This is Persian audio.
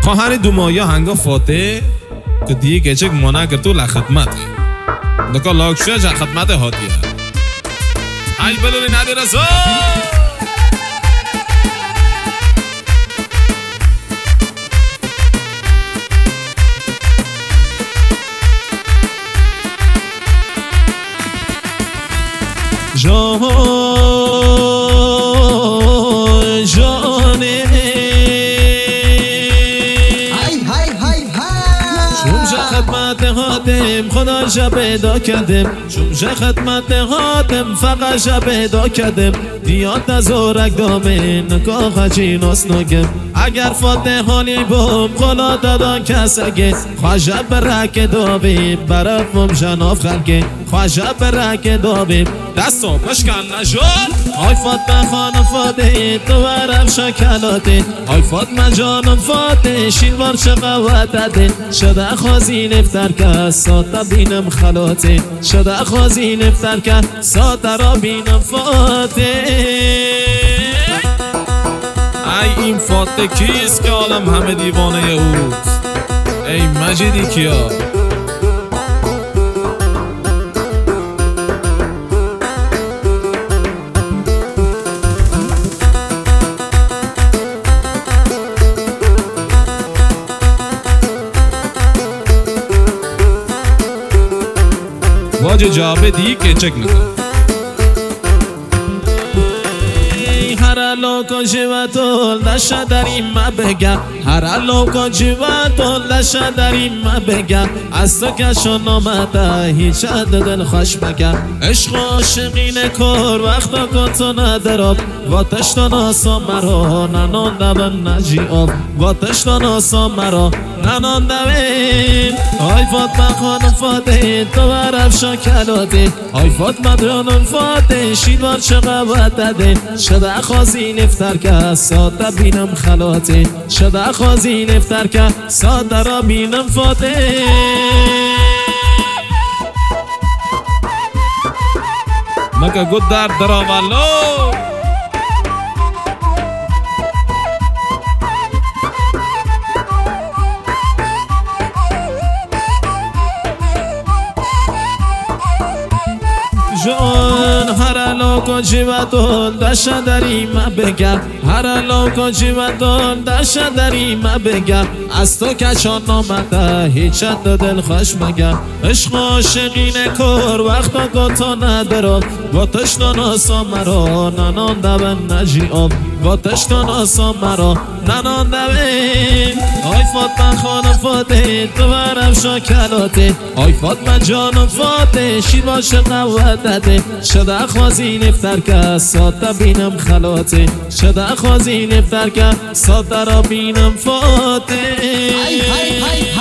خواهر دومایا هنگا فاته که دیگه گچک مانه که تو لخدمته دکا لاکشوه جا خدمت هاتیه ای بلوری ندی رسول جانه چون خدمت هاتم خدا شا پیدا کردم چون خدمت هاتم فقط شا پیدا کردم دیات نزورک دامه نکاخ چیناس نگم اگر فاتحانی بوم خلا دادان کسگه خوشب برک دابیم برفم شناف خلقه خوشب برک دابیم دستو پشکن نشد آی فاطمه خانم فاته تو برف شکلاته آی فاطمه جانم فاته شیروار شقوتته شده خوازی نفتر که ساتا بینم خلاته شده خوازی نفتر که ساتا را بینم فاته ای این فاته کیست که عالم همه دیوانه اوست ای مجیدی کیا واجه جابه دی که چک نکن هر لوکا جواتول دشا داریم ما بگم هر لوکا جواتول دشا داریم ما بگم از تو کشون آمده هیچ دل خوش بگم عشق و عاشقین کار وقتا کن تو ندارم واتشتان آسا مرا ننانده بن نجی آب واتشتان آسا مرا ننانده بین آی فاطمه خانم فاته تو برف شکلاته آی فاطمه جانم فاته شیدوار شقوتته شده خوازی نفتر که ساده بینم خلاته شده خوازی نفتر که ساده را بینم فاته مگه گود در دراولو جان هر لوکا جیواتون دشا داری ما بگم هر لوکا جیواتون دشا داری ما بگم از تو کشان آمده هیچ دل خوش مگم عشق و عاشقین کار وقتا گتا ندارم واتشتان آسا مرا ننانده بن نجی آب واتشتان آسا مرا ننانده بین آی فاطمه خانم فاته تو برف شکلاته آی فاطمه جانم فاته شیروار شقوتته شده خوازی نفتر که ساده بینم خلاته شده خوازی نفتر که ساده را بینم فاته